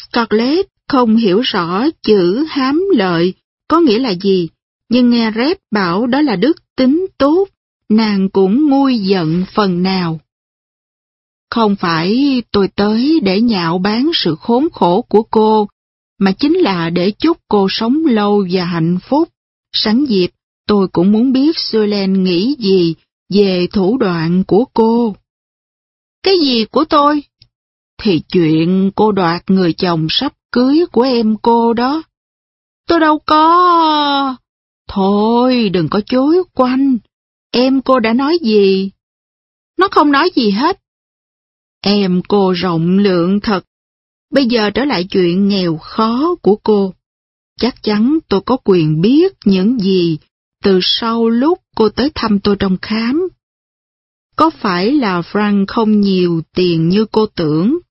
Scarlett không hiểu rõ chữ hám lợi có nghĩa là gì, nhưng nghe Red bảo đó là đức tính tốt, nàng cũng nguôi giận phần nào. Không phải tôi tới để nhạo báng sự khốn khổ của cô, mà chính là để chúc cô sống lâu và hạnh phúc. Sẵn dịp, tôi cũng muốn biết Suelen nghĩ gì về thủ đoạn của cô. Cái gì của tôi? Thì chuyện cô đoạt người chồng sắp cưới của em cô đó. Tôi đâu có... Thôi, đừng có chối quanh. Em cô đã nói gì? Nó không nói gì hết. Em cô rộng lượng thật. Bây giờ trở lại chuyện nghèo khó của cô. Chắc chắn tôi có quyền biết những gì từ sau lúc cô tới thăm tôi trong khám. Có phải là Frank không nhiều tiền như cô tưởng?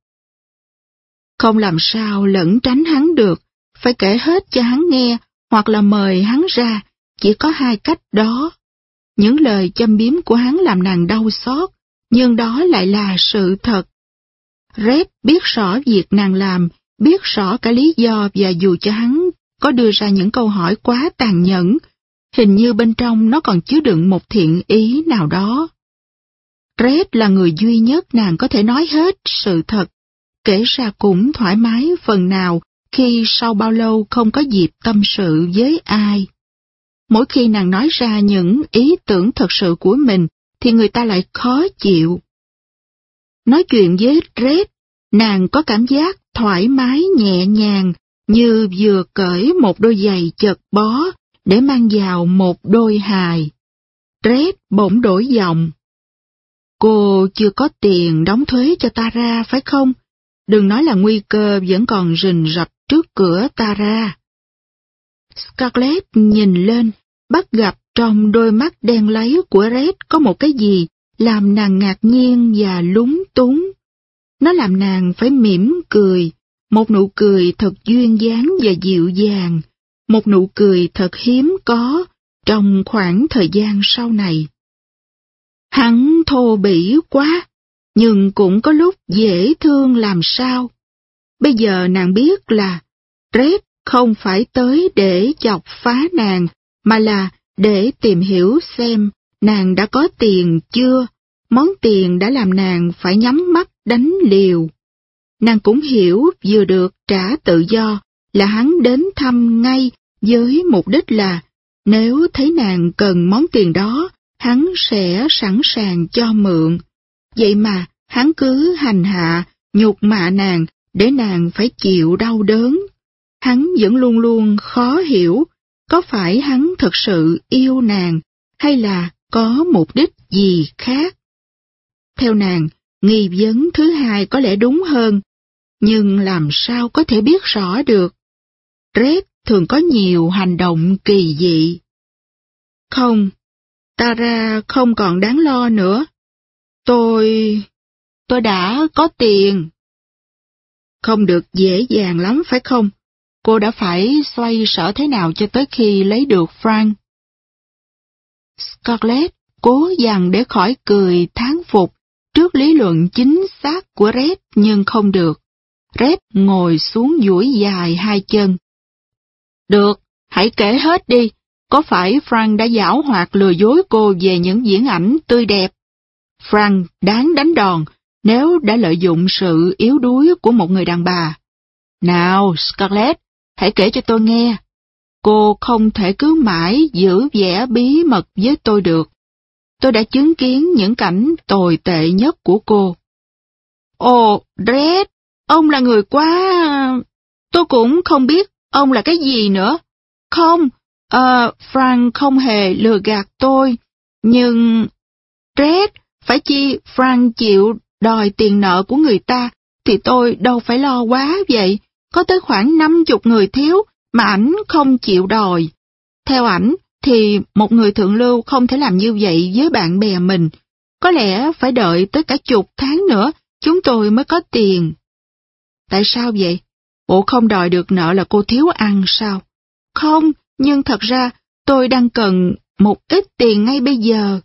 Không làm sao lẩn tránh hắn được, phải kể hết cho hắn nghe hoặc là mời hắn ra, chỉ có hai cách đó. Những lời châm biếm của hắn làm nàng đau xót, nhưng đó lại là sự thật. Red biết rõ việc nàng làm, biết rõ cả lý do và dù cho hắn có đưa ra những câu hỏi quá tàn nhẫn, hình như bên trong nó còn chứa đựng một thiện ý nào đó. Red là người duy nhất nàng có thể nói hết sự thật, kể ra cũng thoải mái phần nào khi sau bao lâu không có dịp tâm sự với ai. Mỗi khi nàng nói ra những ý tưởng thật sự của mình thì người ta lại khó chịu. Nói chuyện với Red, nàng có cảm giác thoải mái nhẹ nhàng như vừa cởi một đôi giày chật bó để mang vào một đôi hài. Red bỗng đổi giọng. Cô chưa có tiền đóng thuế cho Tara phải không? Đừng nói là nguy cơ vẫn còn rình rập trước cửa Tara. Scarlett nhìn lên, bắt gặp trong đôi mắt đen láy của Red có một cái gì làm nàng ngạc nhiên và lúng túng. Nó làm nàng phải mỉm cười, một nụ cười thật duyên dáng và dịu dàng, một nụ cười thật hiếm có trong khoảng thời gian sau này. Hắn thô bỉ quá, nhưng cũng có lúc dễ thương làm sao. Bây giờ nàng biết là Red không phải tới để chọc phá nàng, mà là để tìm hiểu xem nàng đã có tiền chưa, món tiền đã làm nàng phải nhắm mắt đánh liều. Nàng cũng hiểu vừa được trả tự do là hắn đến thăm ngay với mục đích là nếu thấy nàng cần món tiền đó, hắn sẽ sẵn sàng cho mượn. Vậy mà hắn cứ hành hạ, nhục mạ nàng để nàng phải chịu đau đớn. Hắn vẫn luôn luôn khó hiểu, có phải hắn thật sự yêu nàng hay là có mục đích gì khác? Theo nàng, nghi vấn thứ hai có lẽ đúng hơn, nhưng làm sao có thể biết rõ được? Red thường có nhiều hành động kỳ dị. Không, Tara không còn đáng lo nữa. Tôi đã có tiền. Không được dễ dàng lắm phải không? Cô đã phải xoay sở thế nào cho tới khi lấy được Frank? Scarlett cố dằn để khỏi cười thán phục trước lý luận chính xác của Red nhưng không được. Red ngồi xuống duỗi dài hai chân. Được, hãy kể hết đi. Có phải Frank đã giảo hoạt lừa dối cô về những viễn ảnh tươi đẹp? Frank đáng đánh đòn nếu đã lợi dụng sự yếu đuối của một người đàn bà. Nào, Scarlett, hãy kể cho tôi nghe. Cô không thể cứ mãi giữ vẻ bí mật với tôi được. Tôi đã chứng kiến những cảnh tồi tệ nhất của cô. Ồ, Red, ông là người quá... Tôi cũng không biết ông là cái gì nữa. Không, Frank không hề lừa gạt tôi. Nhưng... Red, phải chi Frank chịu đòi tiền nợ của người ta, thì tôi đâu phải lo quá vậy. Có tới khoảng 50 người thiếu mà ảnh không chịu đòi. Theo ảnh thì một người thượng lưu không thể làm như vậy với bạn bè mình. Có lẽ phải đợi tới cả chục tháng nữa chúng tôi mới có tiền. Tại sao vậy? Bộ không đòi được nợ là cô thiếu ăn sao? Không, nhưng thật ra tôi đang cần một ít tiền ngay bây giờ.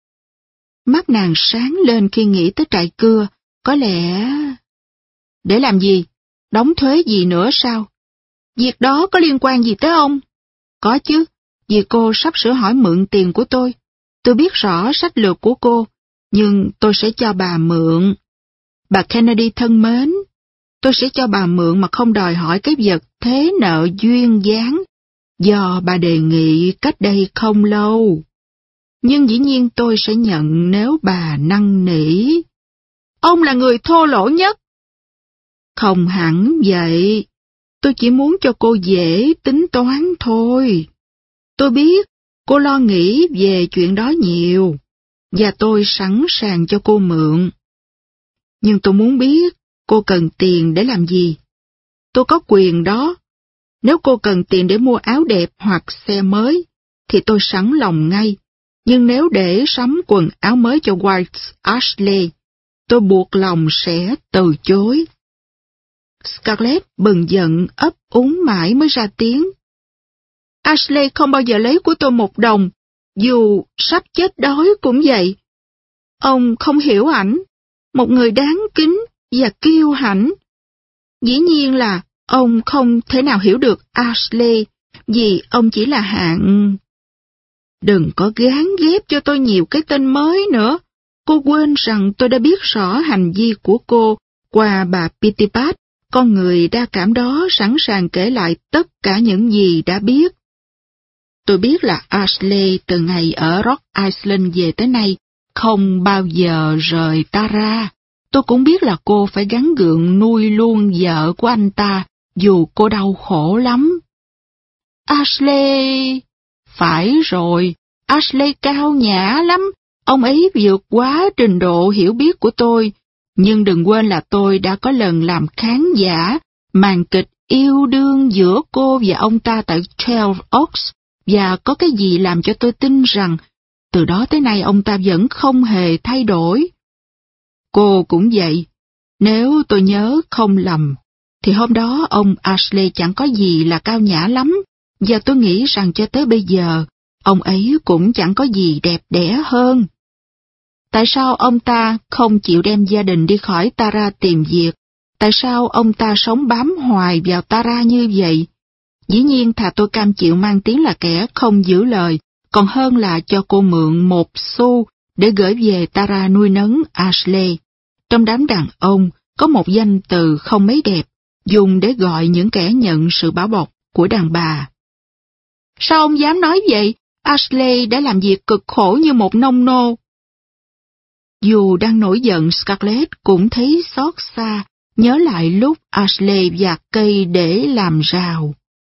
Mắt nàng sáng lên khi nghĩ tới trại cưa, có lẽ... Để làm gì? Đóng thuế gì nữa sao? Việc đó có liên quan gì tới ông? Có chứ, vì cô sắp sửa hỏi mượn tiền của tôi. Tôi biết rõ sách lược của cô, nhưng tôi sẽ cho bà mượn. Bà Kennedy thân mến, tôi sẽ cho bà mượn mà không đòi hỏi cái vật thế nợ duyên dáng do bà đề nghị cách đây không lâu. Nhưng dĩ nhiên tôi sẽ nhận nếu bà năn nỉ. Ông là người thô lỗ nhất. Không hẳn vậy. Tôi chỉ muốn cho cô dễ tính toán thôi. Tôi biết cô lo nghĩ về chuyện đó nhiều, và tôi sẵn sàng cho cô mượn. Nhưng tôi muốn biết cô cần tiền để làm gì. Tôi có quyền đó. Nếu cô cần tiền để mua áo đẹp hoặc xe mới, thì tôi sẵn lòng ngay. Nhưng nếu để sắm quần áo mới cho White Ashley, tôi buộc lòng sẽ từ chối. Scarlett bừng giận ấp úng mãi mới ra tiếng. Ashley không bao giờ lấy của tôi một đồng, dù sắp chết đói cũng vậy. Ông không hiểu ảnh, một người đáng kính và kiêu hãnh. Dĩ nhiên là ông không thể nào hiểu được Ashley, vì ông chỉ là hạng... Đừng có gán ghép cho tôi nhiều cái tên mới nữa. Cô quên rằng tôi đã biết rõ hành vi của cô qua bà Pitipat, con người đa cảm đó sẵn sàng kể lại tất cả những gì đã biết. Tôi biết là Ashley từ ngày ở Rock Island về tới nay không bao giờ rời ta ra. Tôi cũng biết là cô phải gắng gượng nuôi luôn vợ của anh ta, dù cô đau khổ lắm. Ashley... Phải rồi, Ashley cao nhã lắm, ông ấy vượt quá trình độ hiểu biết của tôi. Nhưng đừng quên là tôi đã có lần làm khán giả màn kịch yêu đương giữa cô và ông ta tại 12 Oaks, và có cái gì làm cho tôi tin rằng từ đó tới nay ông ta vẫn không hề thay đổi. Cô cũng vậy. Nếu tôi nhớ không lầm, thì hôm đó ông Ashley chẳng có gì là cao nhã lắm, và tôi nghĩ rằng cho tới bây giờ, ông ấy cũng chẳng có gì đẹp đẽ hơn. Tại sao ông ta không chịu đem gia đình đi khỏi Tara tìm việc? Tại sao ông ta sống bám hoài vào Tara như vậy? Dĩ nhiên thà tôi cam chịu mang tiếng là kẻ không giữ lời, còn hơn là cho cô mượn 1 xu để gửi về Tara nuôi nấng Ashley. Trong đám đàn ông, có một danh từ không mấy đẹp, dùng để gọi những kẻ nhận sự bảo bọc của đàn bà. Sao ông dám nói vậy? Ashley đã làm việc cực khổ như một nông nô. Dù đang nổi giận, Scarlett cũng thấy xót xa, nhớ lại lúc Ashley vạt cây để làm rào.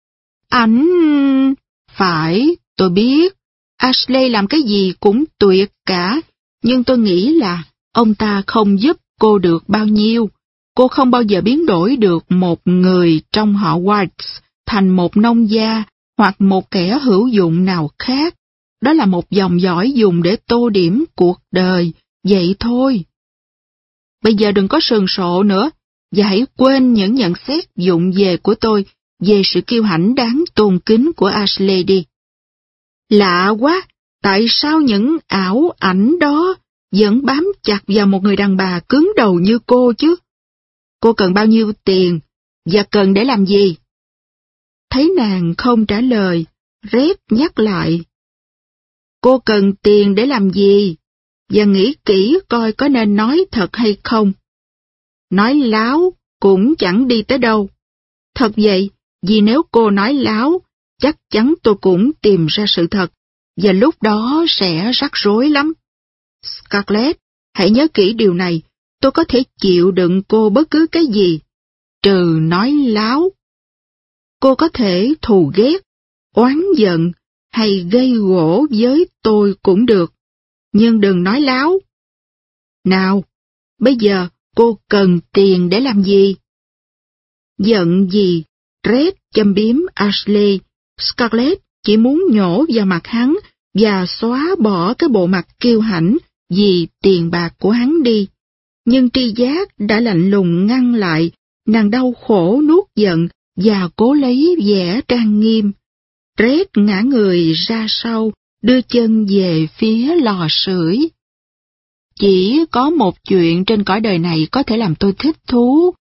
Phải, tôi biết, Ashley làm cái gì cũng tuyệt cả, nhưng tôi nghĩ là ông ta không giúp cô được bao nhiêu. Cô không bao giờ biến đổi được một người trong họ White thành một nông gia hoặc một kẻ hữu dụng nào khác. Đó là một dòng dõi dùng để tô điểm cuộc đời, vậy thôi. Bây giờ đừng có sườn sộ nữa, và hãy quên những nhận xét vụng về của tôi về sự kiêu hãnh đáng tôn kính của Ashley đi. Lạ quá, tại sao những ảo ảnh đó vẫn bám chặt vào một người đàn bà cứng đầu như cô chứ? Cô cần bao nhiêu tiền, và cần để làm gì? Thấy nàng không trả lời, Red nhắc lại. Cô cần tiền để làm gì? Và nghĩ kỹ coi có nên nói thật hay không. Nói láo cũng chẳng đi tới đâu. Thật vậy, vì nếu cô nói láo, chắc chắn tôi cũng tìm ra sự thật, và lúc đó sẽ rắc rối lắm. Scarlett, hãy nhớ kỹ điều này, tôi có thể chịu đựng cô bất cứ cái gì, trừ nói láo. Cô có thể thù ghét, oán giận, hay gây gổ với tôi cũng được, nhưng đừng nói láo. Nào, bây giờ cô cần tiền để làm gì? Giận gì? Red châm biếm Ashley. Scarlett chỉ muốn nhổ vào mặt hắn và xóa bỏ cái bộ mặt kiêu hãnh vì tiền bạc của hắn đi. Nhưng tri giác đã lạnh lùng ngăn lại, nàng đau khổ nuốt giận và cố lấy vẻ trang nghiêm. Red ngã người ra sau, đưa chân về phía lò sưởi. Chỉ có một chuyện trên cõi đời này có thể làm tôi thích thú,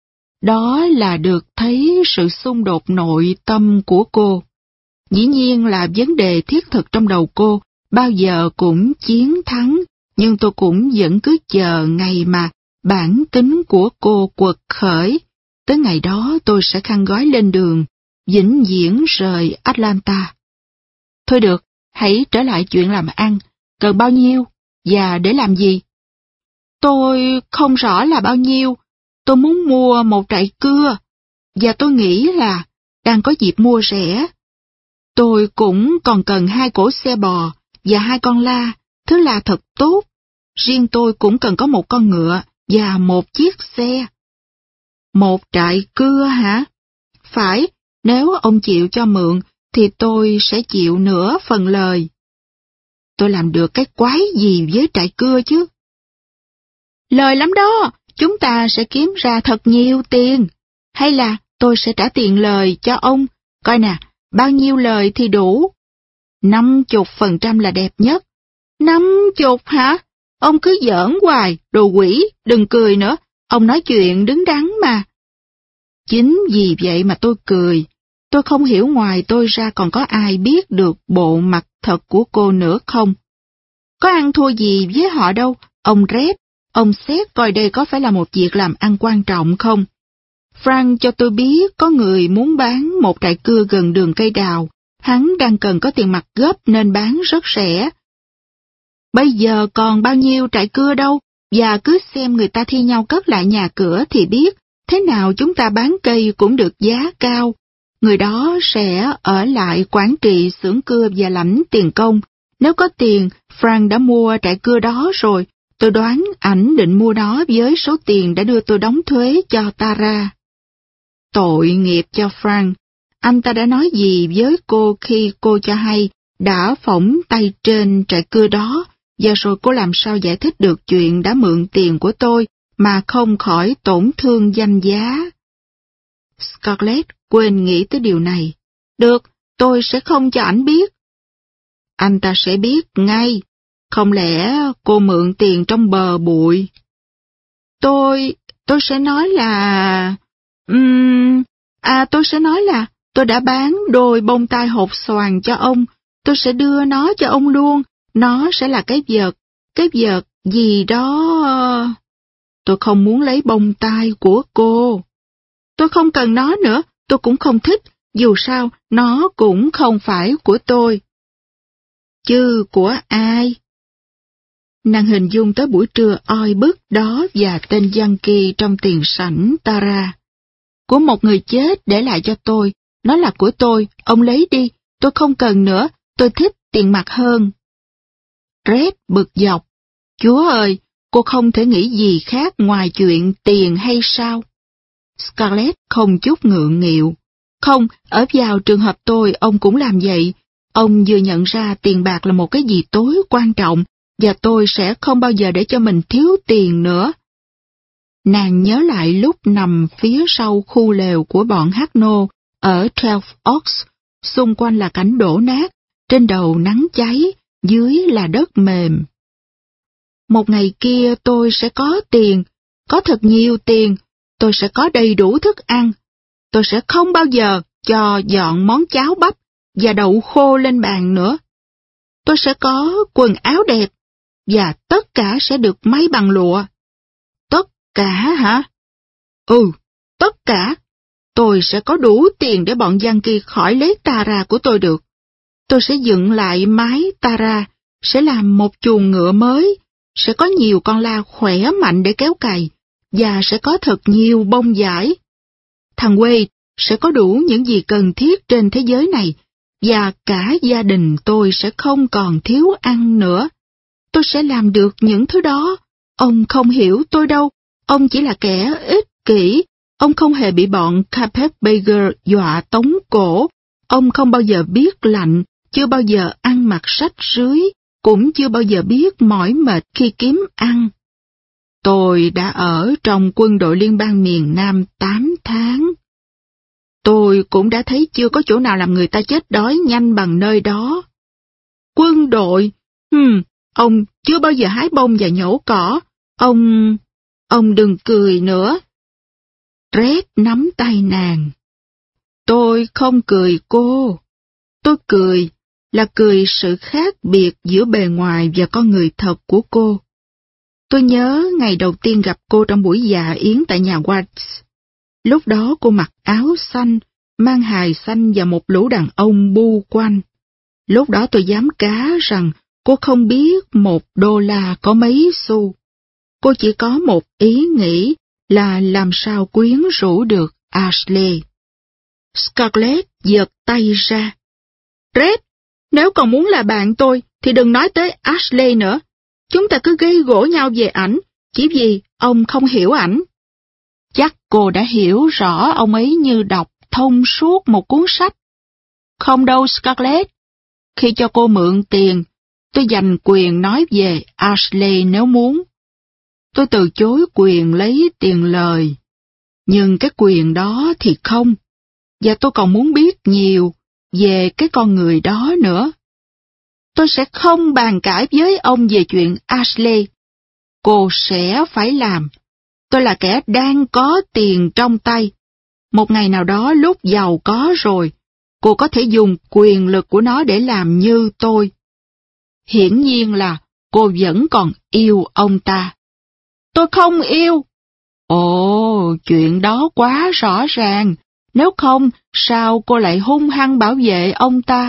đó là được thấy sự xung đột nội tâm của cô. Dĩ nhiên là vấn đề thiết thực trong đầu cô bao giờ cũng chiến thắng, nhưng tôi cũng vẫn cứ chờ ngày mà bản tính của cô quật khởi. Tới ngày đó tôi sẽ khăn gói lên đường, vĩnh viễn rời Atlanta. Thôi được, hãy trở lại chuyện làm ăn. Cần bao nhiêu? Và để làm gì? Tôi không rõ là bao nhiêu. Tôi muốn mua một trại cưa, và tôi nghĩ là đang có dịp mua rẻ. Tôi cũng còn cần 2 cỗ xe bò và 2 con la, thứ là thật tốt. Riêng tôi cũng cần có một con ngựa và một chiếc xe. Một trại cưa hả? Phải, nếu ông chịu cho mượn, thì tôi sẽ chịu nửa phần lời. Tôi làm được cái quái gì với trại cưa chứ? Lời lắm đó, chúng ta sẽ kiếm ra thật nhiều tiền. Hay là tôi sẽ trả tiền lời cho ông. Coi nè, bao nhiêu lời thì đủ? 50% là đẹp nhất. 50 hả? Ông cứ giỡn hoài, đồ quỷ, đừng cười nữa. Ông nói chuyện đứng đắn mà. Chính vì vậy mà tôi cười. Tôi không hiểu ngoài tôi ra còn có ai biết được bộ mặt thật của cô nữa không? Có ăn thua gì với họ đâu, ông Red. Ông xét coi đây có phải là một việc làm ăn quan trọng không? Frank cho tôi biết có người muốn bán một trại cưa gần đường cây đào. Hắn đang cần có tiền mặt gấp nên bán rất rẻ. Bây giờ còn bao nhiêu trại cưa đâu, và cứ xem người ta thi nhau cất lại nhà cửa thì biết, thế nào chúng ta bán cây cũng được giá cao. Người đó sẽ ở lại quản trị xưởng cưa và lãnh tiền công. Nếu có tiền, Frank đã mua trại cưa đó rồi. Tôi đoán ảnh định mua nó với số tiền đã đưa tôi đóng thuế cho Tara. Tội nghiệp cho Frank. Anh ta đã nói gì với cô khi cô cho hay đã phỏng tay trên trại cưa đó, và rồi cô làm sao giải thích được chuyện đã mượn tiền của tôi mà không khỏi tổn thương danh giá? Scarlett quên nghĩ tới điều này. Được, tôi sẽ không cho ảnh biết. Anh ta sẽ biết ngay. Không lẽ cô mượn tiền trong bờ bụi? Tôi sẽ nói là... tôi sẽ nói là tôi đã bán đôi bông tai hột xoàn cho ông. Tôi sẽ đưa nó cho ông luôn. Nó sẽ là cái vật gì đó... Tôi không muốn lấy bông tai của cô. Tôi không cần nó nữa, tôi cũng không thích, dù sao nó cũng không phải của tôi. Chứ của ai? Nàng hình dung tới buổi trưa oi bức đó và tên Yankee trong tiền sảnh Tara. Của một người chết để lại cho tôi, nó là của tôi, ông lấy đi, tôi không cần nữa, tôi thích tiền mặt hơn. Red bực dọc. Chúa ơi, cô không thể nghĩ gì khác ngoài chuyện tiền hay sao? Scarlett không chút ngượng nghịu. Không, ở vào trường hợp tôi, ông cũng làm vậy. Ông vừa nhận ra tiền bạc là một cái gì tối quan trọng, và tôi sẽ không bao giờ để cho mình thiếu tiền nữa. Nàng nhớ lại lúc nằm phía sau khu lều của bọn hát nô ở 12 Oaks, xung quanh là cảnh đổ nát, trên đầu nắng cháy, dưới là đất mềm. Một ngày kia tôi sẽ có tiền, có thật nhiều tiền, tôi sẽ có đầy đủ thức ăn. Tôi sẽ không bao giờ cho dọn món cháo bắp và đậu khô lên bàn nữa. Tôi sẽ có quần áo đẹp, và tất cả sẽ được may bằng lụa. Tất cả hả? Ừ, tất cả. Tôi sẽ có đủ tiền để bọn Yankee khỏi lấy Tara của tôi được. Tôi sẽ dựng lại mái Tara, sẽ làm một chuồng ngựa mới, sẽ có nhiều con la khỏe mạnh để kéo cày, và sẽ có thật nhiều bông vải. Thằng Wade sẽ có đủ những gì cần thiết trên thế giới này, và cả gia đình tôi sẽ không còn thiếu ăn nữa. Tôi sẽ làm được những thứ đó. Ông không hiểu tôi đâu, ông chỉ là kẻ ích kỷ. Ông không hề bị bọn Carpetbagger dọa tống cổ. Ông không bao giờ biết lạnh, chưa bao giờ ăn mặc rách rưới, cũng chưa bao giờ biết mỏi mệt khi kiếm ăn. Tôi đã ở trong quân đội liên bang miền Nam 8 tháng. Tôi cũng đã thấy chưa có chỗ nào làm người ta chết đói nhanh bằng nơi đó. Quân đội? Ông chưa bao giờ hái bông và nhổ cỏ. Ông đừng cười nữa. Red nắm tay nàng. Tôi không cười cô. Tôi cười là cười sự khác biệt giữa bề ngoài và con người thật của cô. Tôi nhớ ngày đầu tiên gặp cô trong buổi dạ yến tại nhà Watts. Lúc đó cô mặc áo xanh, mang hài xanh và một lũ đàn ông bu quanh. Lúc đó tôi dám cá rằng cô không biết $1 có mấy xu. Cô chỉ có một ý nghĩ là làm sao quyến rũ được Ashley. Scarlett giật tay ra. Red, nếu còn muốn là bạn tôi thì đừng nói tới Ashley nữa. Chúng ta cứ gây gổ nhau về ảnh, chỉ vì ông không hiểu ảnh. Chắc cô đã hiểu rõ ông ấy như đọc thông suốt một cuốn sách. Không đâu Scarlett. Khi cho cô mượn tiền, tôi dành quyền nói về Ashley nếu muốn. Tôi từ chối quyền lấy tiền lời. Nhưng cái quyền đó thì không. Và tôi còn muốn biết nhiều về cái con người đó nữa. Tôi sẽ không bàn cãi với ông về chuyện Ashley. Cô sẽ phải làm. Tôi là kẻ đang có tiền trong tay. Một ngày nào đó lúc giàu có rồi, cô có thể dùng quyền lực của nó để làm như tôi. Hiển nhiên là cô vẫn còn yêu ông ta. Tôi không yêu. Ồ, chuyện đó quá rõ ràng. Nếu không, sao cô lại hung hăng bảo vệ ông ta?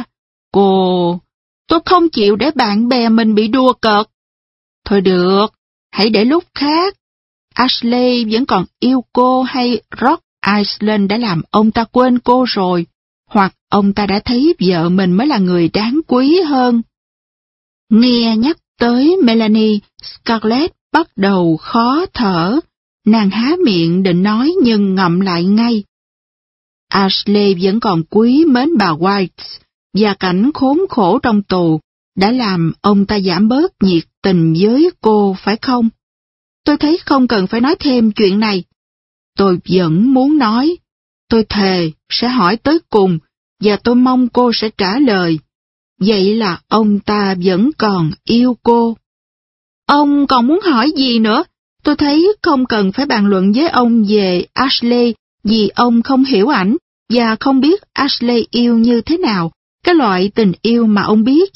Tôi không chịu để bạn bè mình bị đùa cợt. Thôi được, hãy để lúc khác. Ashley vẫn còn yêu cô hay Rock Island đã làm ông ta quên cô rồi, hoặc ông ta đã thấy vợ mình mới là người đáng quý hơn. Nghe nhắc tới Melanie, Scarlett bắt đầu khó thở. Nàng há miệng định nói nhưng ngậm lại ngay. Ashley vẫn còn quý mến bà White, và cảnh khốn khổ trong tù đã làm ông ta giảm bớt nhiệt tình với cô, phải không? Tôi thấy không cần phải nói thêm chuyện này. Tôi vẫn muốn nói. Tôi thề sẽ hỏi tới cùng, và tôi mong cô sẽ trả lời. Vậy là ông ta vẫn còn yêu cô. Ông còn muốn hỏi gì nữa? Tôi thấy không cần phải bàn luận với ông về Ashley, vì ông không hiểu ảnh, và không biết Ashley yêu như thế nào. Cái loại tình yêu mà ông biết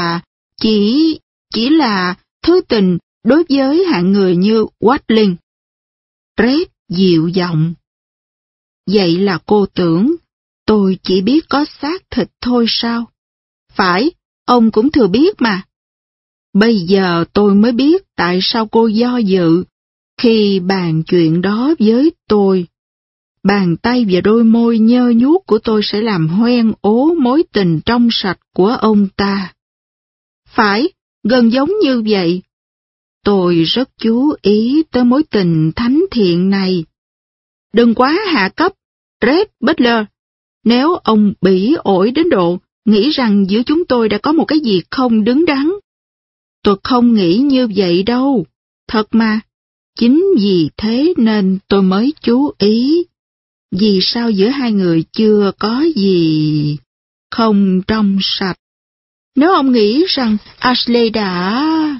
chỉ là thứ tình đối với hạng người như Watling. Red dịu giọng. Vậy là cô tưởng tôi chỉ biết có xác thịt thôi sao? Phải, ông cũng thừa biết mà. Bây giờ tôi mới biết tại sao cô do dự khi bàn chuyện đó với tôi. Bàn tay và đôi môi nhơ nhuốc của tôi sẽ làm hoen ố mối tình trong sạch của ông ta. Phải, gần giống như vậy. Tôi rất chú ý tới mối tình thánh thiện này. Đừng quá hạ cấp, Red Butler. Nếu ông bỉ ổi đến độ nghĩ rằng giữa chúng tôi đã có một cái gì không đứng đắn. Tôi không nghĩ như vậy đâu. Thật mà. Chính vì thế nên tôi mới chú ý. Vì sao giữa hai người chưa có gì không trong sạch? Nếu ông nghĩ rằng Ashley đã...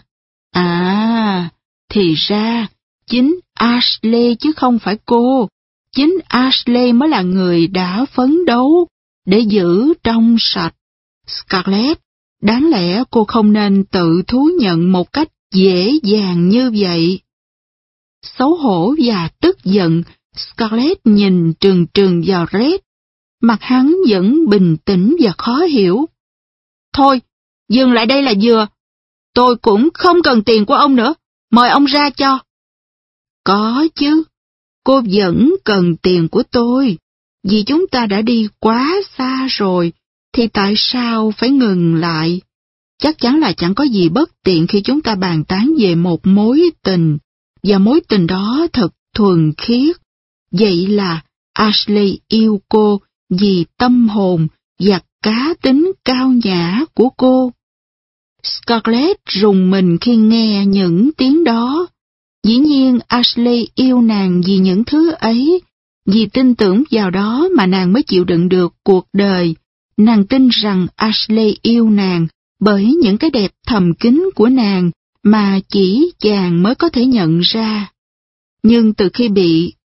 thì ra, chính Ashley chứ không phải cô. Chính Ashley mới là người đã phấn đấu để giữ trong sạch. Scarlett, đáng lẽ cô không nên tự thú nhận một cách dễ dàng như vậy. Xấu hổ và tức giận, Scarlett nhìn trừng trừng vào Red. Mặt hắn vẫn bình tĩnh và khó hiểu. Thôi, dừng lại đây là vừa. Tôi cũng không cần tiền của ông nữa. Mời ông ra cho. Có chứ. Cô vẫn cần tiền của tôi. Vì chúng ta đã đi quá xa rồi, thì tại sao phải ngừng lại? Chắc chắn là chẳng có gì bất tiện khi chúng ta bàn tán về một mối tình, và mối tình đó thật thuần khiết. Vậy là Ashley yêu cô vì tâm hồn và cá tính cao nhã của cô. Scarlett rùng mình khi nghe những tiếng đó. Dĩ nhiên Ashley yêu nàng vì những thứ ấy, vì tin tưởng vào đó mà nàng mới chịu đựng được cuộc đời. Nàng tin rằng Ashley yêu nàng bởi những cái đẹp thầm kín của nàng mà chỉ chàng mới có thể nhận ra. Nhưng từ khi bị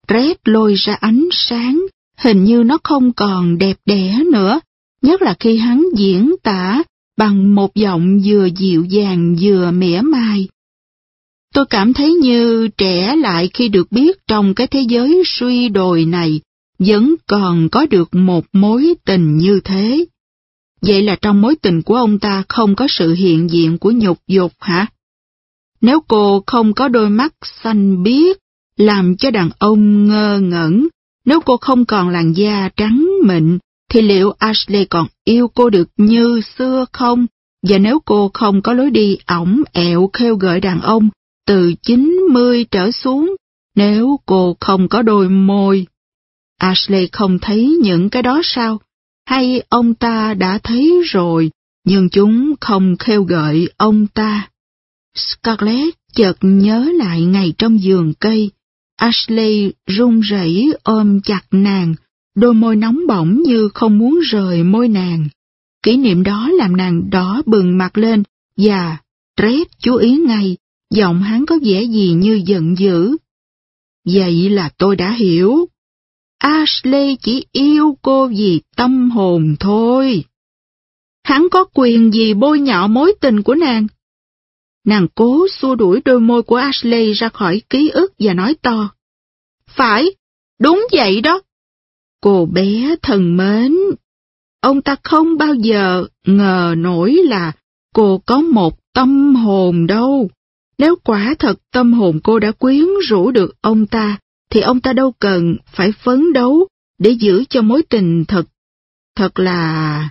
Red lôi ra ánh sáng, hình như nó không còn đẹp đẽ nữa, nhất là khi hắn diễn tả bằng một giọng vừa dịu dàng vừa mỉa mai. Tôi cảm thấy như trẻ lại khi được biết trong cái thế giới suy đồi này vẫn còn có được một mối tình như thế. Vậy là trong mối tình của ông ta không có sự hiện diện của nhục dục hả? Nếu cô không có đôi mắt xanh biếc, làm cho đàn ông ngơ ngẩn, nếu cô không còn làn da trắng mịn, thì liệu Ashley còn yêu cô được như xưa không? Và nếu cô không có lối đi ỏng ẹo khêu gợi đàn ông từ 90 trở xuống, nếu cô không có đôi môi, Ashley không thấy những cái đó sao? Hay ông ta đã thấy rồi, nhưng chúng không khêu gợi ông ta? Scarlett chợt nhớ lại ngày trong vườn cây. Ashley run rẩy ôm chặt nàng, đôi môi nóng bỏng như không muốn rời môi nàng. Kỷ niệm đó làm nàng đỏ bừng mặt lên, và Red chú ý ngay, giọng hắn có vẻ gì như giận dữ. Vậy là tôi đã hiểu. Ashley chỉ yêu cô vì tâm hồn thôi. Hắn có quyền gì bôi nhọ mối tình của nàng? Nàng cố xua đuổi đôi môi của Ashley ra khỏi ký ức và nói to. Phải, đúng vậy đó. Cô bé thân mến, ông ta không bao giờ ngờ nổi là cô có một tâm hồn đâu. Nếu quả thật tâm hồn cô đã quyến rũ được ông ta, thì ông ta đâu cần phải phấn đấu để giữ cho mối tình thật là...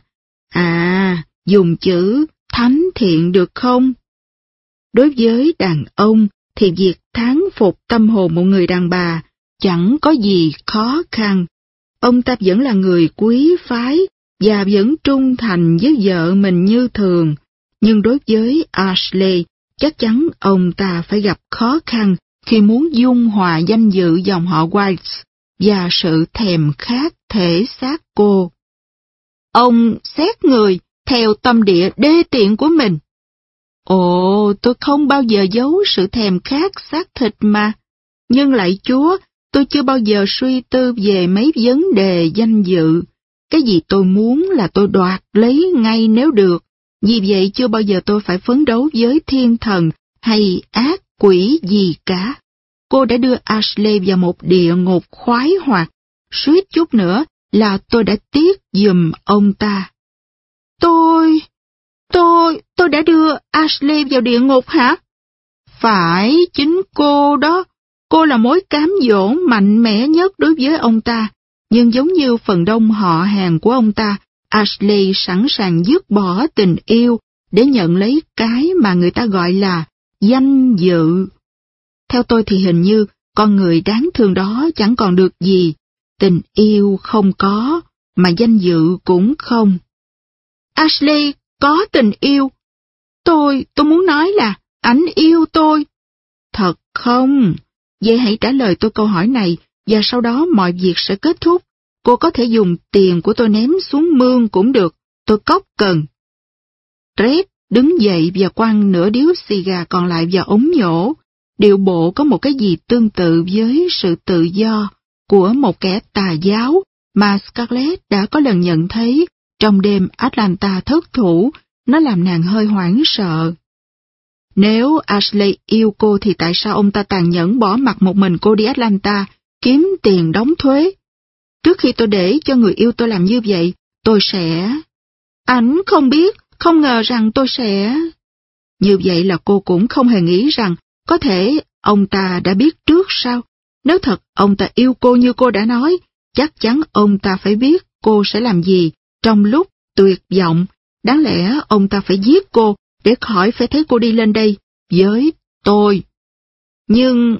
dùng chữ thánh thiện được không? Đối với đàn ông thì việc thán phục tâm hồn một người đàn bà chẳng có gì khó khăn. Ông ta vẫn là người quý phái và vẫn trung thành với vợ mình như thường. Nhưng đối với Ashley, chắc chắn ông ta phải gặp khó khăn khi muốn dung hòa danh dự dòng họ White và sự thèm khát thể xác cô. Ông xét người theo tâm địa đê tiện của mình. Ồ, tôi không bao giờ giấu sự thèm khát xác thịt mà. Nhưng lạy Chúa, tôi chưa bao giờ suy tư về mấy vấn đề danh dự. Cái gì tôi muốn là tôi đoạt lấy ngay nếu được. Vì vậy chưa bao giờ tôi phải phấn đấu với thiên thần hay ác quỷ gì cả. Cô đã đưa Ashley vào một địa ngục khoái hoạt. Suýt chút nữa là tôi đã tiếc giùm ông ta. Tôi đã đưa Ashley vào địa ngục hả? Phải, chính cô đó. Cô là mối cám dỗ mạnh mẽ nhất đối với ông ta. Nhưng giống như phần đông họ hàng của ông ta, Ashley sẵn sàng dứt bỏ tình yêu để nhận lấy cái mà người ta gọi là danh dự. Theo tôi thì hình như con người đáng thương đó chẳng còn được gì. Tình yêu không có, mà danh dự cũng không. Ashley có tình yêu. Tôi muốn nói là ảnh yêu tôi. Thật không? Vậy hãy trả lời tôi câu hỏi này, và sau đó mọi việc sẽ kết thúc. Cô có thể dùng tiền của tôi ném xuống mương cũng được, tôi cóc cần. Red đứng dậy và quăng nửa điếu xì gà còn lại vào ống nhổ. Điệu bộ có một cái gì tương tự với sự tự do của một kẻ tà giáo mà Scarlett đã có lần nhận thấy trong đêm Atlanta thất thủ. Nó làm nàng hơi hoảng sợ. Nếu Ashley yêu cô thì tại sao ông ta tàn nhẫn bỏ mặc một mình cô đi Atlanta kiếm tiền đóng thuế? Trước khi tôi để cho người yêu tôi làm như vậy, tôi sẽ... Ảnh không biết, không ngờ rằng tôi sẽ... Như vậy là cô cũng không hề nghĩ rằng có thể ông ta đã biết trước sao? Nếu thật ông ta yêu cô như cô đã nói, chắc chắn ông ta phải biết cô sẽ làm gì trong lúc tuyệt vọng. Đáng lẽ ông ta phải giết cô để khỏi phải thấy cô đi lên đây với tôi. Nhưng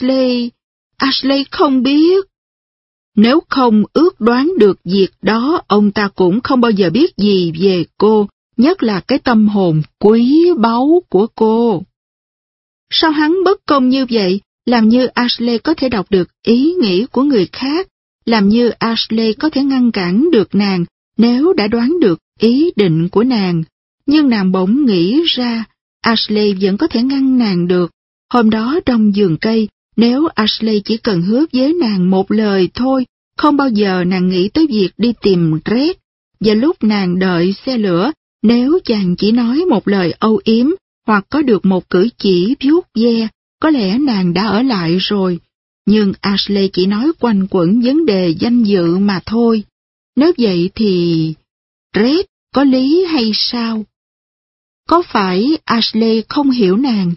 Ashley không biết. Nếu không ước đoán được việc đó, ông ta cũng không bao giờ biết gì về cô, nhất là cái tâm hồn quý báu của cô. Sao hắn bất công như vậy, làm như Ashley có thể đọc được ý nghĩ của người khác, làm như Ashley có thể ngăn cản được nàng nếu đã đoán được ý định của nàng. Nhưng nàng bỗng nghĩ ra, Ashley vẫn có thể ngăn nàng được. Hôm đó trong vườn cây, Nếu Ashley chỉ cần hứa với nàng một lời thôi, không bao giờ nàng nghĩ tới việc đi tìm Red. Và lúc nàng đợi xe lửa, nếu chàng chỉ nói một lời âu yếm hoặc có được một cử chỉ vuốt ve, có lẽ nàng đã ở lại rồi. Nhưng Ashley chỉ nói quanh quẩn vấn đề danh dự mà thôi. Nếu vậy thì Red có lý hay sao? Có phải Ashley không hiểu nàng?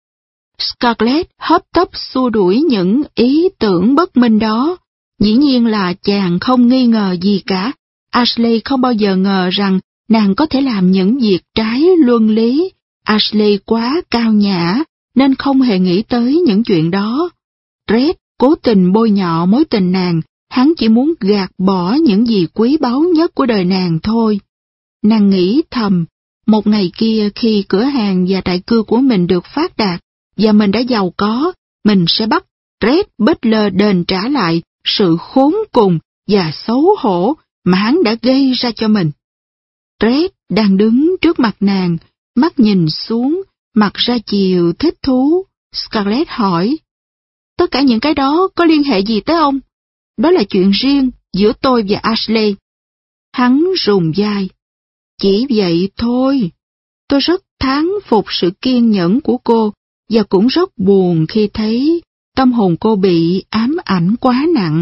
Scarlett hấp tấp xua đuổi những ý tưởng bất minh đó. Dĩ nhiên là chàng không nghi ngờ gì cả. Ashley không bao giờ ngờ rằng nàng có thể làm những việc trái luân lý. Ashley quá cao nhã nên không hề nghĩ tới những chuyện đó. Red cố tình bôi nhọ mối tình nàng, hắn chỉ muốn gạt bỏ những gì quý báu nhất của đời nàng thôi. Nàng nghĩ thầm, một ngày kia khi cửa hàng và trại cưa của mình được phát đạt, và mình đã giàu có, mình sẽ bắt Red Butler đền trả lại sự khốn cùng và xấu hổ mà hắn đã gây ra cho mình. Red đang đứng trước mặt nàng, mắt nhìn xuống, mặt ra chiều thích thú. Scarlett hỏi, tất cả những cái đó có liên hệ gì tới ông? Đó là chuyện riêng giữa tôi và Ashley. Hắn rùng vai. Chỉ vậy thôi. Tôi rất thán phục sự kiên nhẫn của cô, và cũng rất buồn khi thấy tâm hồn cô bị ám ảnh quá nặng.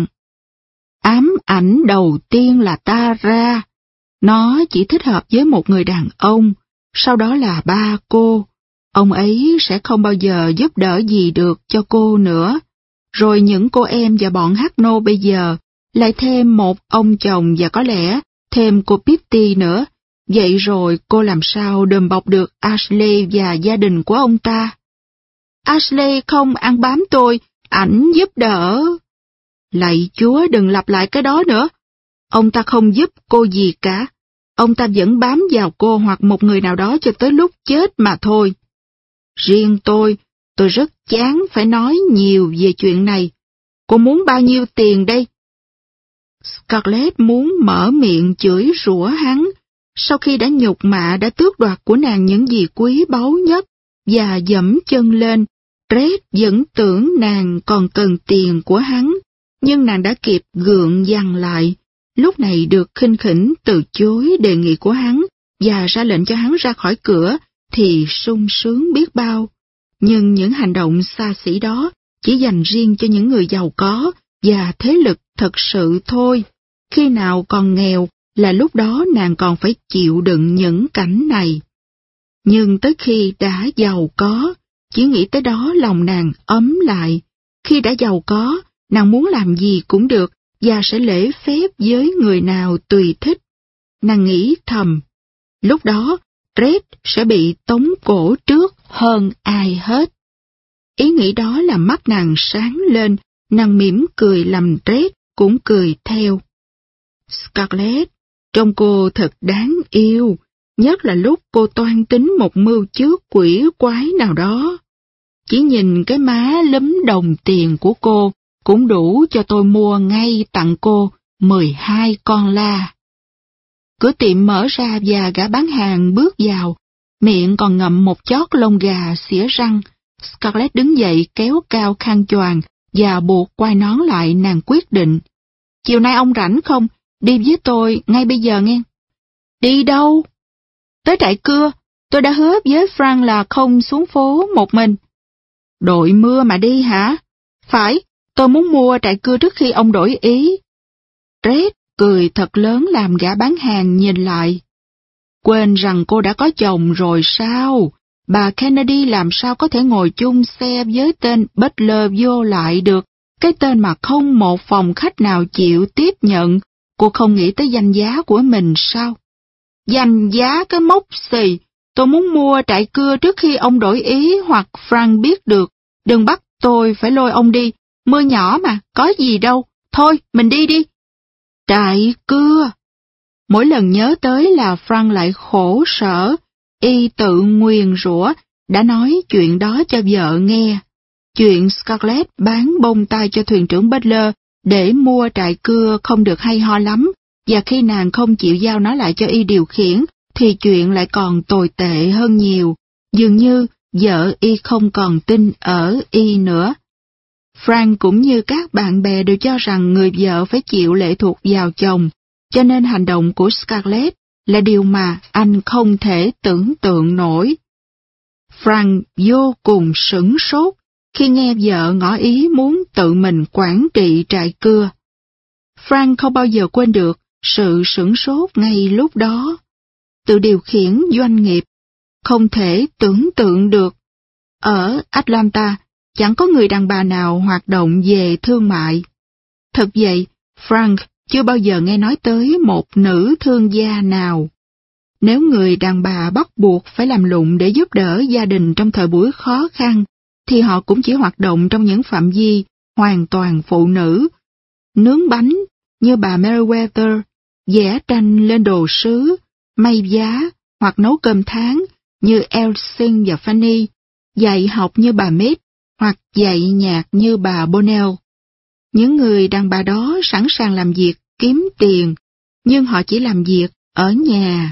Ám ảnh đầu tiên là Tara. Nó chỉ thích hợp với một người đàn ông, sau đó là ba cô. Ông ấy sẽ không bao giờ giúp đỡ gì được cho cô nữa. Rồi những cô em và bọn hát nô bây giờ, lại thêm một ông chồng và có lẽ thêm cô Pitty nữa. Vậy rồi cô làm sao đùm bọc được Ashley và gia đình của ông ta? Ashley không ăn bám tôi, ảnh giúp đỡ. Lạy Chúa đừng lặp lại cái đó nữa. Ông ta không giúp cô gì cả. Ông ta vẫn bám vào cô hoặc một người nào đó cho tới lúc chết mà thôi. Riêng tôi rất chán phải nói nhiều về chuyện này. Cô muốn bao nhiêu tiền đây? Scarlett muốn mở miệng chửi rủa hắn, sau khi đã nhục mạ đã tước đoạt của nàng những gì quý báu nhất, và dẫm chân lên. Red vẫn tưởng nàng còn cần tiền của hắn, nhưng nàng đã kịp gượng dằn lại. Lúc này được khinh khỉnh từ chối đề nghị của hắn, và ra lệnh cho hắn ra khỏi cửa, thì sung sướng biết bao. Nhưng những hành động xa xỉ đó chỉ dành riêng cho những người giàu có và thế lực thật sự thôi. Khi nào còn nghèo là lúc đó nàng còn phải chịu đựng những cảnh này. Nhưng tới khi đã giàu có, chỉ nghĩ tới đó lòng nàng ấm lại. Khi đã giàu có, nàng muốn làm gì cũng được và sẽ lễ phép với người nào tùy thích. Nàng nghĩ thầm, lúc đó Red sẽ bị tống cổ trước hơn ai hết. Ý nghĩ đó làm mắt nàng sáng lên, nàng mỉm cười làm Red cũng cười theo. Scarlett, trông cô thật đáng yêu, nhất là lúc cô toan tính một mưu trước quỷ quái nào đó. Chỉ nhìn cái má lúm đồng tiền của cô cũng đủ cho tôi mua ngay tặng cô 12 con la. Cửa tiệm mở ra và gã bán hàng bước vào, miệng còn ngậm một chót lông gà xỉa răng. Scarlett đứng dậy kéo cao khăn choàng và buộc quai nón lại. Nàng quyết định. Chiều nay ông rảnh không? Đi với tôi ngay bây giờ nghe. Đi đâu? Tới trại cưa. Tôi đã hứa với Frank là không xuống phố một mình. Đội mưa mà đi hả? Phải, tôi muốn mua trại cưa trước khi ông đổi ý. Red cười thật lớn làm gã bán hàng nhìn lại. Quên rằng cô đã có chồng rồi sao? Bà Kennedy làm sao có thể ngồi chung xe với tên Butler vô lại được, cái tên mà không một phòng khách nào chịu tiếp nhận. Cô không nghĩ tới danh giá của mình sao? Danh giá cái mốc xì, tôi muốn mua trại cưa trước khi ông đổi ý hoặc Frank biết được. Đừng bắt tôi phải lôi ông đi, mưa nhỏ mà, có gì đâu. Thôi, mình đi đi. Trại cưa. Mỗi lần nhớ tới là Frank lại khổ sở, y tự nguyền rủa, đã nói chuyện đó cho vợ nghe. Chuyện Scarlett bán bông tai cho thuyền trưởng Butler để mua trại cưa không được hay ho lắm, và khi nàng không chịu giao nó lại cho y điều khiển, thì chuyện lại còn tồi tệ hơn nhiều. Dường như vợ y không còn tin ở y nữa. Frank cũng như các bạn bè đều cho rằng người vợ phải chịu lệ thuộc vào chồng, cho nên hành động của Scarlett là điều mà anh không thể tưởng tượng nổi. Frank vô cùng sửng sốt khi nghe vợ ngỏ ý muốn tự mình quản trị trại cưa. Frank không bao giờ quên được sự sửng sốt ngay lúc đó. Tự điều khiển doanh nghiệp, không thể tưởng tượng được. Ở Atlanta, chẳng có người đàn bà nào hoạt động về thương mại. Thật vậy, Frank chưa bao giờ nghe nói tới một nữ thương gia nào. Nếu người đàn bà bắt buộc phải làm lụng để giúp đỡ gia đình trong thời buổi khó khăn, thì họ cũng chỉ hoạt động trong những phạm vi hoàn toàn phụ nữ. Nướng bánh như bà Meriwether, vẽ tranh lên đồ sứ, may giá hoặc nấu cơm tháng như Elsing và Fanny, dạy học như bà Mead hoặc dạy nhạc như bà Bonnell. Những người đàn bà đó sẵn sàng làm việc kiếm tiền, nhưng họ chỉ làm việc ở nhà.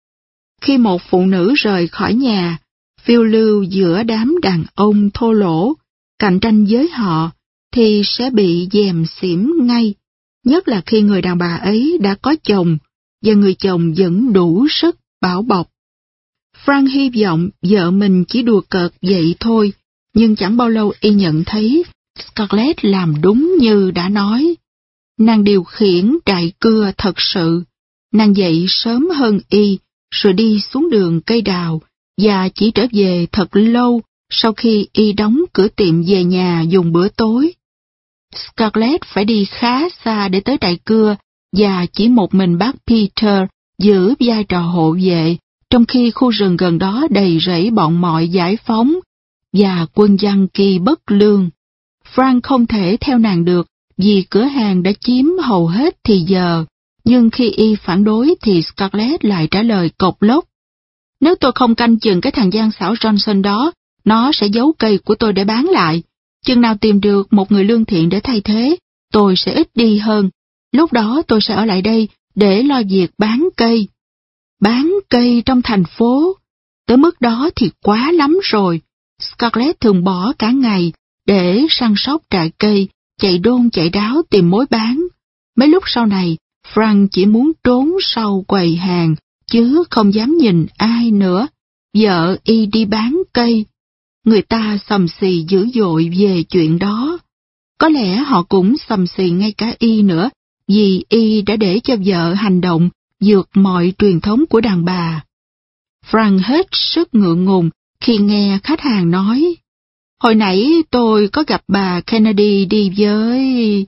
Khi một phụ nữ rời khỏi nhà, phiêu lưu giữa đám đàn ông thô lỗ, cạnh tranh với họ, thì sẽ bị dèm xỉm ngay, nhất là khi người đàn bà ấy đã có chồng, và người chồng vẫn đủ sức bảo bọc. Frank hy vọng vợ mình chỉ đùa cợt vậy thôi, nhưng chẳng bao lâu y nhận thấy Scarlett làm đúng như đã nói. Nàng điều khiển trại cưa thật sự. Nàng dậy sớm hơn y, rồi đi xuống đường cây đào, và chỉ trở về thật lâu sau khi y đóng cửa tiệm về nhà dùng bữa tối. Scarlett phải đi khá xa để tới trại cưa, và chỉ một mình bác Peter giữ vai trò hộ vệ, trong khi khu rừng gần đó đầy rẫy bọn mọi giải phóng và quân dân kỳ bất lương. Frank không thể theo nàng được vì cửa hàng đã chiếm hầu hết thì giờ, nhưng khi y phản đối thì Scarlett lại trả lời cộc lốc. Nếu tôi không canh chừng cái thằng gian xảo Johnson đó, nó sẽ giấu cây của tôi để bán lại. Chừng nào tìm được một người lương thiện để thay thế, tôi sẽ ít đi hơn. Lúc đó tôi sẽ ở lại đây để lo việc bán cây. Bán cây trong thành phố, tới mức đó thì quá lắm rồi. Scarlett thường bỏ cả ngày để săn sóc trại cây, chạy đôn chạy đáo tìm mối bán. Mấy lúc sau này, Frank chỉ muốn trốn sau quầy hàng, chứ không dám nhìn ai nữa. Vợ y đi bán cây. Người ta xầm xì dữ dội về chuyện đó. Có lẽ họ cũng xầm xì ngay cả y nữa, vì y đã để cho vợ hành động vượt mọi truyền thống của đàn bà. Frank hết sức ngượng ngùng khi nghe khách hàng nói, hồi nãy tôi có gặp bà Kennedy đi với...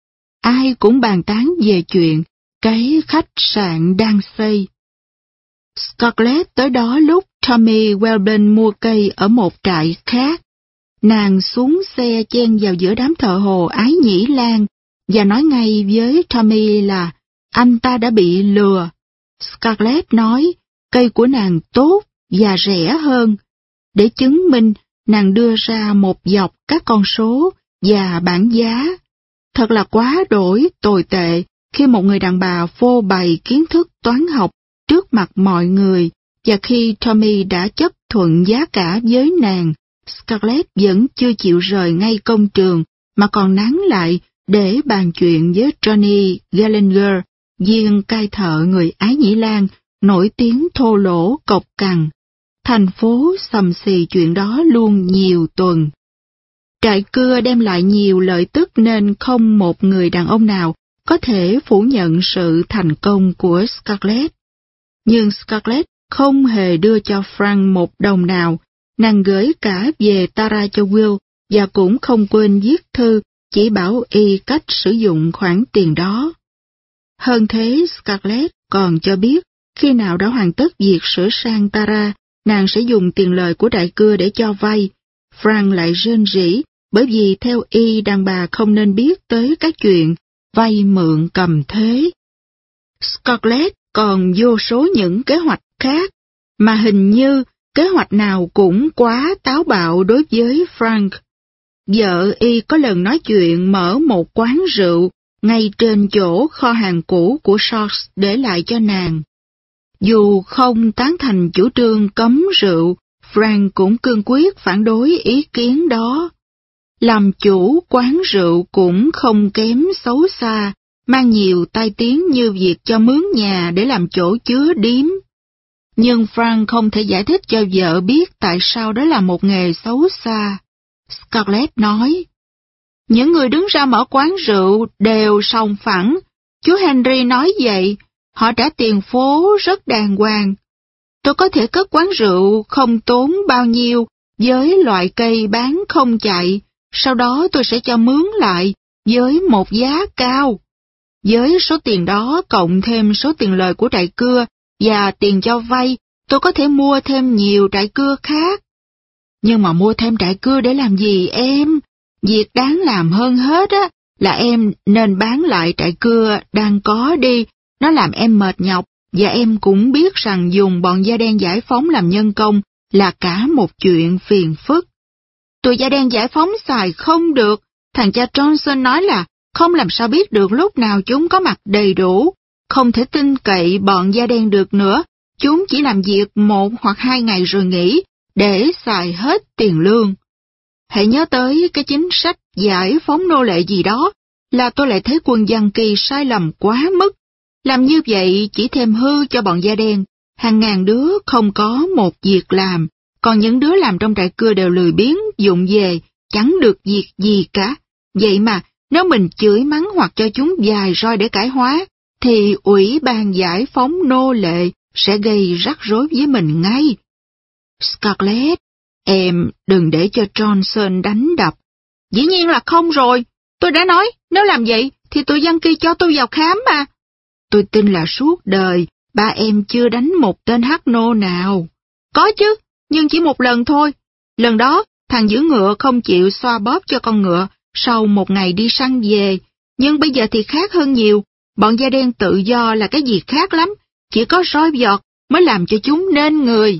Ai cũng bàn tán về chuyện cái khách sạn đang xây. Scarlett tới đó lúc Tommy Welben mua cây ở một trại khác. Nàng xuống xe chen vào giữa đám thợ hồ ái nhĩ lan và nói ngay với Tommy là anh ta đã bị lừa. Scarlett nói cây của nàng tốt và rẻ hơn. Để chứng minh, nàng đưa ra một dọc các con số và bảng giá. Thật là quá đổi tồi tệ khi một người đàn bà phô bày kiến thức toán học trước mặt mọi người, và khi Tommy đã chấp thuận giá cả với nàng, Scarlett vẫn chưa chịu rời ngay công trường, mà còn nán lại để bàn chuyện với Johnny Gallagher, viên cai thợ người Ái Nhĩ Lan, nổi tiếng thô lỗ cộc cằn. Thành phố xầm xì chuyện đó luôn nhiều tuần. Trại cưa đem lại nhiều lợi tức nên không một người đàn ông nào có thể phủ nhận sự thành công của Scarlett. Nhưng Scarlett không hề đưa cho Frank một đồng nào, nàng gửi cả về Tara cho Will và cũng không quên viết thư chỉ bảo y cách sử dụng khoản tiền đó. Hơn thế, Scarlett còn cho biết khi nào đã hoàn tất việc sửa sang Tara, nàng sẽ dùng tiền lời của trại cưa để cho vay. Frank lại rên rỉ, bởi vì theo y đàn bà không nên biết tới các chuyện vay mượn cầm thế. Scarlett còn vô số những kế hoạch khác, mà hình như kế hoạch nào cũng quá táo bạo đối với Frank. Vợ y có lần nói chuyện mở một quán rượu ngay trên chỗ kho hàng cũ của Shorts để lại cho nàng. Dù không tán thành chủ trương cấm rượu, Frank cũng cương quyết phản đối ý kiến đó. Làm chủ quán rượu cũng không kém xấu xa, mang nhiều tai tiếng như việc cho mướn nhà để làm chỗ chứa điếm. Nhưng Frank không thể giải thích cho vợ biết tại sao đó là một nghề xấu xa. Scarlett nói, những người đứng ra mở quán rượu đều sòng phẳng. Chú Henry nói vậy, họ trả tiền phố rất đàng hoàng. Tôi có thể cất quán rượu không tốn bao nhiêu với loại cây bán không chạy, sau đó tôi sẽ cho mướn lại với một giá cao. Với số tiền đó cộng thêm số tiền lời của trại cưa và tiền cho vay, tôi có thể mua thêm nhiều trại cưa khác. Nhưng mà mua thêm trại cưa để làm gì em? Việc đáng làm hơn hết á là em nên bán lại trại cưa đang có đi. Nó làm em mệt nhọc, và em cũng biết rằng dùng bọn da đen giải phóng làm nhân công là cả một chuyện phiền phức. Tụi da đen giải phóng xài không được. Thằng cha Johnson nói là không làm sao biết được lúc nào chúng có mặt đầy đủ. Không thể tin cậy bọn da đen được nữa. Chúng chỉ làm việc 1 hoặc 2 ngày rồi nghỉ, để xài hết tiền lương. Hãy nhớ tới cái chính sách giải phóng nô lệ gì đó, là tôi lại thấy quân Giang Kỳ sai lầm quá mức. Làm như vậy chỉ thêm hư cho bọn da đen. Hàng ngàn đứa không có một việc làm, còn những đứa làm trong trại cưa đều lười biếng, vụng về, chẳng được việc gì cả. Vậy mà, nếu mình chửi mắng hoặc cho chúng vài roi để cải hóa, thì Ủy ban giải phóng nô lệ sẽ gây rắc rối với mình ngay. Scarlett, em đừng để cho Johnson đánh đập. Dĩ nhiên là không rồi. Tôi đã nói, nếu làm vậy, thì tụi Giang Kỳ cho tôi vào khám mà. Tôi tin là suốt đời, ba em chưa đánh một tên hắc nô nào. Có chứ, nhưng chỉ một lần thôi. Lần đó, thằng giữ ngựa không chịu xoa bóp cho con ngựa sau một ngày đi săn về. Nhưng bây giờ thì khác hơn nhiều. Bọn da đen tự do là cái gì khác lắm. Chỉ có roi vọt mới làm cho chúng nên người.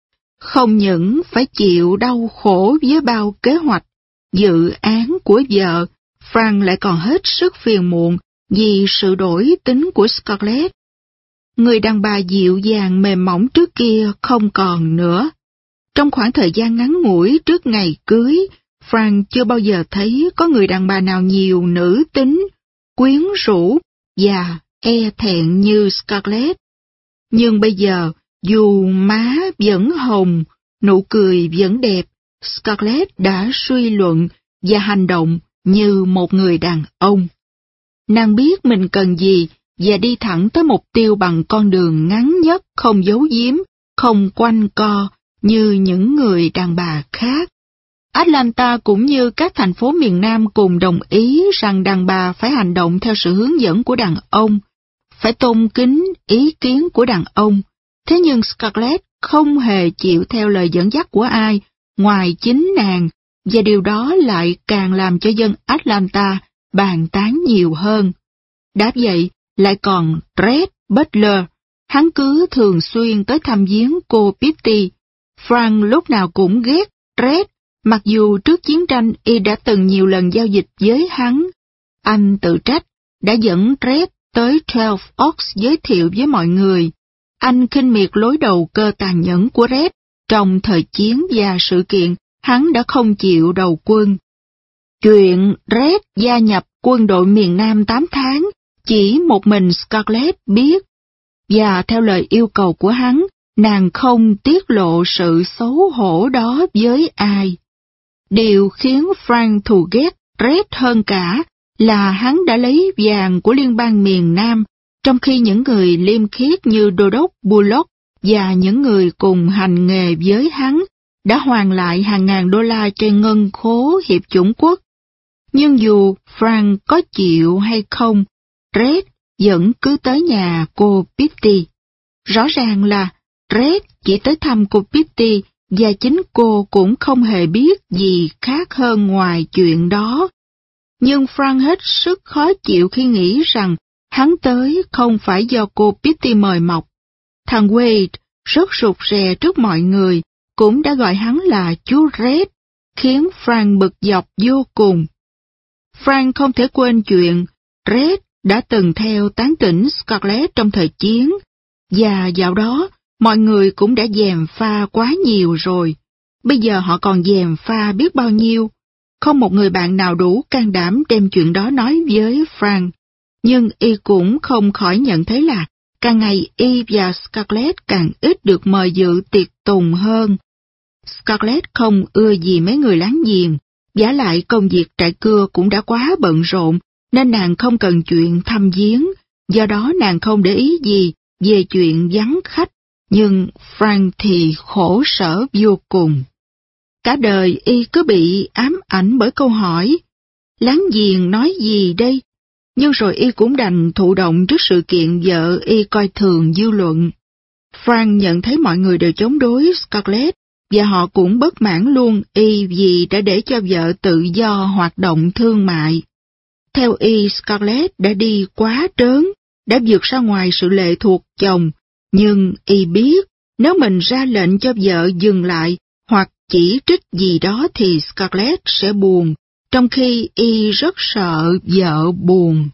Không những phải chịu đau khổ với bao kế hoạch, dự án của vợ, Frank lại còn hết sức phiền muộn vì sự đổi tính của Scarlett. Người đàn bà dịu dàng mềm mỏng trước kia không còn nữa. Trong khoảng thời gian ngắn ngủi trước ngày cưới, Frank chưa bao giờ thấy có người đàn bà nào nhiều nữ tính, quyến rũ và e thẹn như Scarlett. Nhưng bây giờ, dù má vẫn hồng, nụ cười vẫn đẹp, Scarlett đã suy luận và hành động như một người đàn ông. Nàng biết mình cần gì và đi thẳng tới mục tiêu bằng con đường ngắn nhất, không giấu giếm, không quanh co như những người đàn bà khác. Atlanta cũng như các thành phố miền Nam cùng đồng ý rằng đàn bà phải hành động theo sự hướng dẫn của đàn ông, phải tôn kính ý kiến của đàn ông. Thế nhưng Scarlett không hề chịu theo lời dẫn dắt của ai ngoài chính nàng, và điều đó lại càng làm cho dân Atlanta bàn tán nhiều hơn. Đáp vậy, lại còn Red Butler, hắn cứ thường xuyên tới thăm viếng cô Pitty. Frank lúc nào cũng ghét Red, mặc dù trước chiến tranh y đã từng nhiều lần giao dịch với hắn. Anh tự trách, đã dẫn Red tới 12 Oaks giới thiệu với mọi người. Anh khinh miệt lối đầu cơ tàn nhẫn của Red trong thời chiến và sự kiện hắn đã không chịu đầu quân. Chuyện Red gia nhập quân đội miền Nam 8 tháng chỉ một mình Scarlett biết, và theo lời yêu cầu của hắn, nàng không tiết lộ sự xấu hổ đó với ai. Điều khiến Frank thù ghét Red hơn cả là hắn đã lấy vàng của liên bang miền Nam, trong khi những người liêm khiết như Đô đốc Bullock và những người cùng hành nghề với hắn đã hoàn lại hàng ngàn đô la trên ngân khố Hiệp chủng quốc. Nhưng dù Frank có chịu hay không, Red vẫn cứ tới nhà cô Pitty. Rõ ràng là Red chỉ tới thăm cô Pitty và chính cô cũng không hề biết gì khác hơn ngoài chuyện đó. Nhưng Frank hết sức khó chịu khi nghĩ rằng hắn tới không phải do cô Pitty mời mọc. Thằng Wade rất rụt rè trước mọi người, cũng đã gọi hắn là chú Red, khiến Frank bực dọc vô cùng. Frank không thể quên chuyện Red đã từng theo tán tỉnh Scarlett trong thời chiến, và dạo đó mọi người cũng đã gièm pha quá nhiều rồi. Bây giờ họ còn gièm pha biết bao nhiêu. Không một người bạn nào đủ can đảm đem chuyện đó nói với Frank, nhưng y cũng không khỏi nhận thấy là càng ngày y và Scarlett càng ít được mời dự tiệc tùng hơn. Scarlett không ưa gì mấy người láng giềng, vả lại công việc trại cưa cũng đã quá bận rộn, nên nàng không cần chuyện thăm viếng, do đó nàng không để ý gì về chuyện vắng khách, nhưng Frank thì khổ sở vô cùng. Cả đời y cứ bị ám ảnh bởi câu hỏi, láng giềng nói gì đây? Nhưng rồi y cũng đành thụ động trước sự kiện vợ y coi thường dư luận. Frank nhận thấy mọi người đều chống đối Scarlett, và họ cũng bất mãn luôn y vì đã để cho vợ tự do hoạt động thương mại. Theo y, Scarlett đã đi quá trớn, đã vượt ra ngoài sự lệ thuộc chồng, nhưng y biết nếu mình ra lệnh cho vợ dừng lại hoặc chỉ trích gì đó thì Scarlett sẽ buồn, trong khi y rất sợ vợ buồn.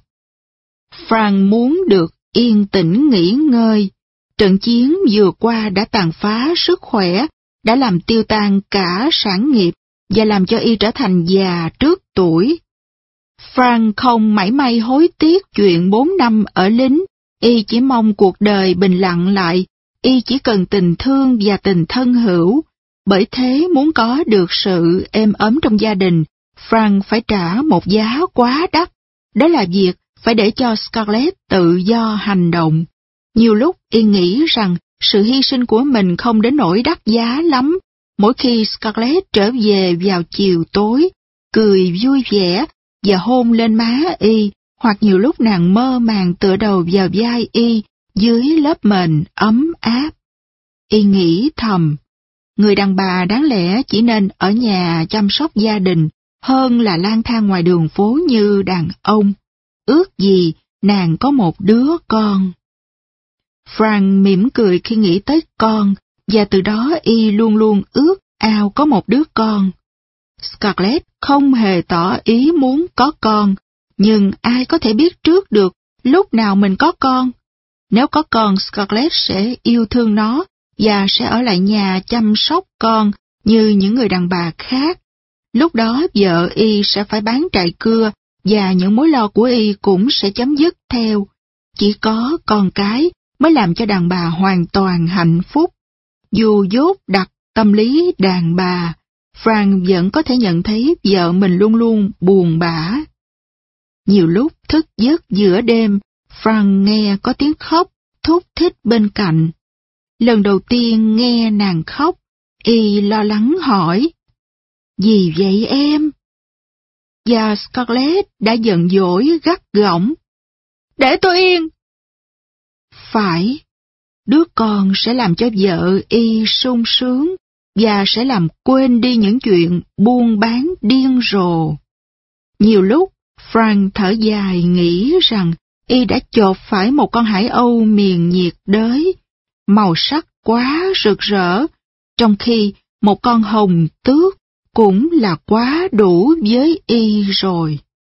Frank muốn được yên tĩnh nghỉ ngơi. Trận chiến vừa qua đã tàn phá sức khỏe, đã làm tiêu tan cả sản nghiệp và làm cho y trở thành già trước tuổi. Frank không mảy may hối tiếc chuyện 4 năm ở lính, y chỉ mong cuộc đời bình lặng lại, y chỉ cần tình thương và tình thân hữu. Bởi thế muốn có được sự êm ấm trong gia đình, Frank phải trả một giá quá đắt, đó là việc phải để cho Scarlett tự do hành động. Nhiều lúc y nghĩ rằng sự hy sinh của mình không đến nỗi đắt giá lắm. Mỗi khi Scarlett trở về vào chiều tối, cười vui vẻ và hôn lên má y, hoặc nhiều lúc nàng mơ màng tựa đầu vào vai y dưới lớp mền ấm áp. Y nghĩ thầm, người đàn bà đáng lẽ chỉ nên ở nhà chăm sóc gia đình hơn là lang thang ngoài đường phố như đàn ông. Ước gì nàng có một đứa con. Frank mỉm cười khi nghĩ tới con, và từ đó y luôn luôn ước ao có một đứa con. Scarlett không hề tỏ ý muốn có con, nhưng ai có thể biết trước được lúc nào mình có con. Nếu có con, Scarlett sẽ yêu thương nó và sẽ ở lại nhà chăm sóc con như những người đàn bà khác. Lúc đó vợ y sẽ phải bán trại cưa và những mối lo của y cũng sẽ chấm dứt theo. Chỉ có con cái mới làm cho đàn bà hoàn toàn hạnh phúc. Dù dốt đặt tâm lý đàn bà, Frank vẫn có thể nhận thấy vợ mình luôn luôn buồn bã. Nhiều lúc thức giấc giữa đêm, Frank nghe có tiếng khóc thút thít bên cạnh. Lần đầu tiên nghe nàng khóc, y lo lắng hỏi, "Gì vậy em?" Và Scarlett đã giận dỗi gắt gỏng, "Để tôi yên!" Phải, đứa con sẽ làm cho vợ y sung sướng và sẽ làm quên đi những chuyện buôn bán điên rồ. Nhiều lúc, Frank thở dài nghĩ rằng y đã chộp phải một con hải âu miền nhiệt đới, màu sắc quá rực rỡ, trong khi một con hồng tước cũng là quá đủ với y rồi.